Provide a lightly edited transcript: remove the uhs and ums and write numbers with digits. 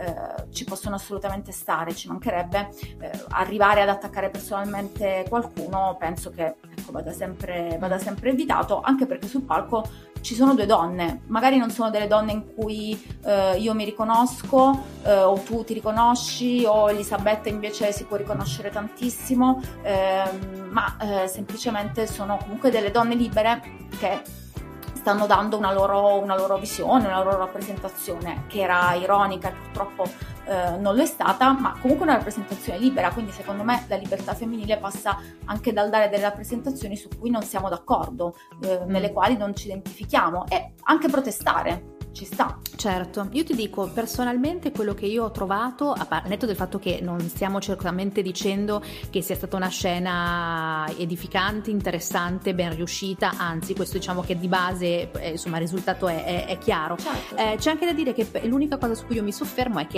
ci possono assolutamente stare, ci mancherebbe. Arrivare ad attaccare personalmente qualcuno penso che, ecco, vada sempre evitato, anche perché sul palco ci sono due donne, magari non sono delle donne in cui io mi riconosco, o tu ti riconosci, o Elisabetta invece si può riconoscere tantissimo, ma semplicemente sono comunque delle donne libere che stanno dando una loro visione, una loro rappresentazione, che era ironica e purtroppo non lo è stata, ma comunque una rappresentazione libera. Quindi secondo me la libertà femminile passa anche dal dare delle rappresentazioni su cui non siamo d'accordo, nelle quali non ci identifichiamo, e anche protestare. Ci sta. Certo, io ti dico personalmente quello che io ho trovato, al netto del fatto che non stiamo certamente dicendo che sia stata una scena edificante, interessante, ben riuscita, anzi questo diciamo che di base insomma il risultato è chiaro. Certo. C'è anche da dire che l'unica cosa su cui io mi soffermo è che